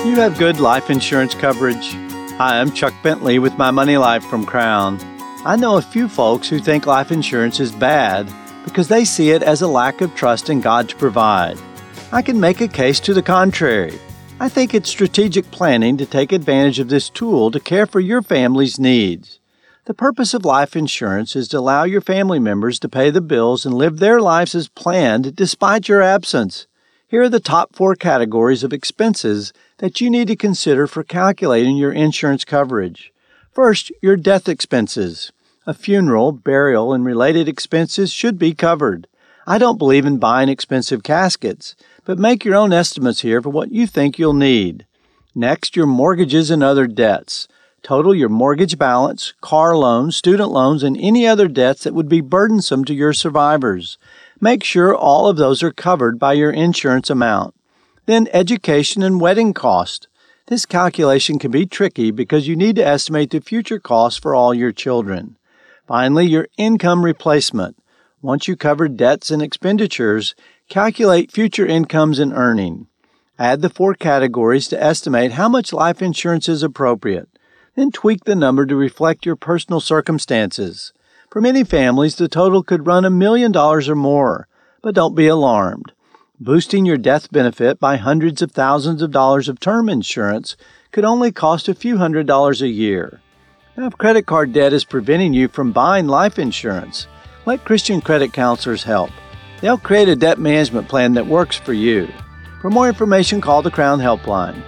You have good life insurance coverage? Hi, I'm Chuck Bentley with My Money Life from Crown. I know a few folks who think life insurance is bad because they see it as a lack of trust in God to provide. I can make a case to the contrary. I think it's strategic planning to take advantage of this tool to care for your family's needs. The purpose of life insurance is to allow your family members to pay the bills and live their lives as planned despite your absence. Here are the top 4 categories of expenses that you need to consider for calculating your insurance coverage. First, your death expenses. A funeral, burial, and related expenses should be covered. I don't believe in buying expensive caskets, but make your own estimates here for what you think you'll need. Next, your mortgages and other debts. Total your mortgage balance, car loans, student loans, and any other debts that would be burdensome to your survivors. Make sure all of those are covered by your insurance amount. Then education and wedding cost. This calculation can be tricky because you need to estimate the future costs for all your children. Finally, your income replacement. Once you cover debts and expenditures, calculate future incomes and earning. Add the 4 categories to estimate how much life insurance is appropriate. Then tweak the number to reflect your personal circumstances. For many families, the total could run $1 million or more, but don't be alarmed. Boosting your death benefit by hundreds of thousands of dollars of term insurance could only cost a few $100s a year. Now, if credit card debt is preventing you from buying life insurance, let Christian Credit Counselors help. They'll create a debt management plan that works for you. For more information, call the Crown Helpline,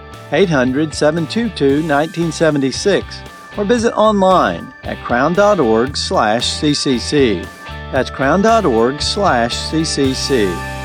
800-722-1976, or visit online at crown.org/CCC. That's crown.org/CCC.